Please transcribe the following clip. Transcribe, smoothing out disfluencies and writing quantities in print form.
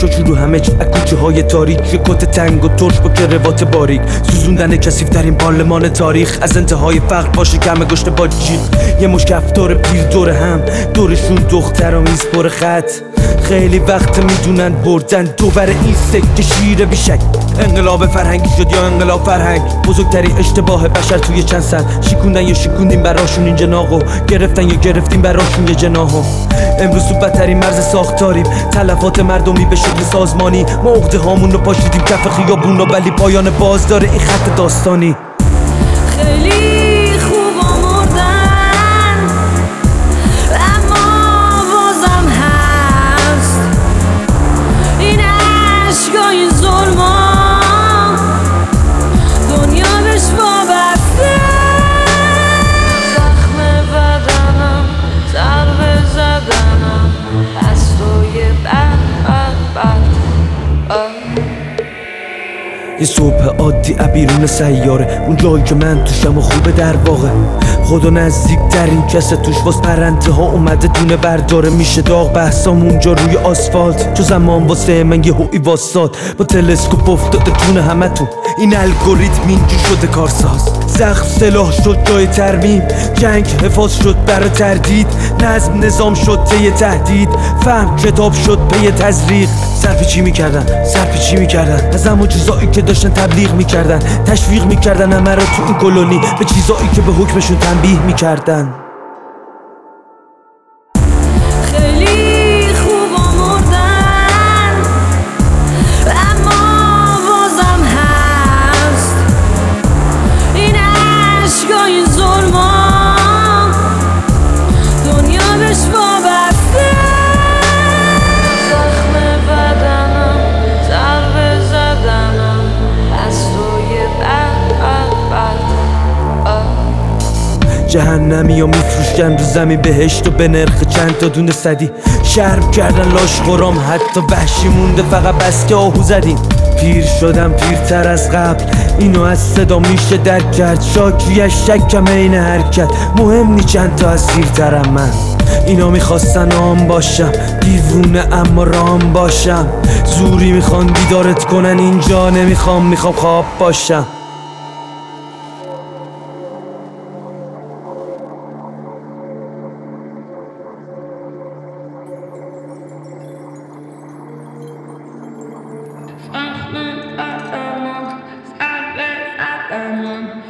چاچو رو همه از کوچه های تاریک، یه کت تنگ و ترش با کروات باریک، سوزوندن کثیف ترین پارلمان تاریخ، از انتهای فقر باشه کم گشت با جیغ، یه مش کفتار پیر دور هم، دورشون دختر و میز پر خط، خیلی وقت میدونن بردن دوباره این سکه شیر بیشک. انقلاب فرهنگی شد یا انقلاب فرهنگ، بزرگترین اشتباه بشر توی چند سال، شکوندن یا شکوندیم براشون این جناقو، گرفتن یا گرفتیم براشون یه جناحو. امروز تو بدترین مرز ساختاریم، تلفات مردمی به شکل سازمانی، ما عقده هامون رو پاشیدیم کف خیابونا، ولی پایان باز داره این خط داستانی. خیلی خوب آمردن اما بازم هست این عشقا، این ظلما، دنیا بهش وابسته. زخم بدنم، ضربه زدنم از توی بد. یه صبح عادی بیرون سیاره، اون جایی که من توشم و خوبه در واقع، خدا نزدیک در این کسه توش واس پرنده ها اومده دونه برداره، میشه داغ بحثام اونجا روی آسفالت، چو زمان واسه من یه هوی واساد، با تلسکوپ افتاده جون همه تون، این الگوریتم اینجور شده کارساز، زخم سلاح شد جای ترمیم، جنگ حفاظ شد برای تردید، نظم نظام شد طی تهدید، فهم کتاب شد پی تزریق، سرپیچی میکردن از همون چیزایی که داشتن تبلیغ میکردن، تشویق میکردن همه رو تو این کلونی به چیزایی که به حکمشون تنبیه میکردن. خیلی خوب آمردن اما بازم هست این عشقا، این ظلما، دنیا بهش وابسته. زخم بدنم، ضربه زدنم از توی بد. جهنمی ها میفروشن رو زمین بهشت و به نرخ چند تا دونه صدی، شرم کردن لاش غرام، حتی وحشی مونده فقط بس که آهو زدیم. پیر شدم پیرتر از قبل، اینو از صدا میشه درک کرد، شاکی شکم این حرکت، مهم نی چند تا از سیرترم من. اینا میخواستن آم باشم، دیوونه اما رام باشم، زوری میخوان بیدارت کنن، اینجا میخوام خواب باشم. زخم بدنم، ضربه زدنم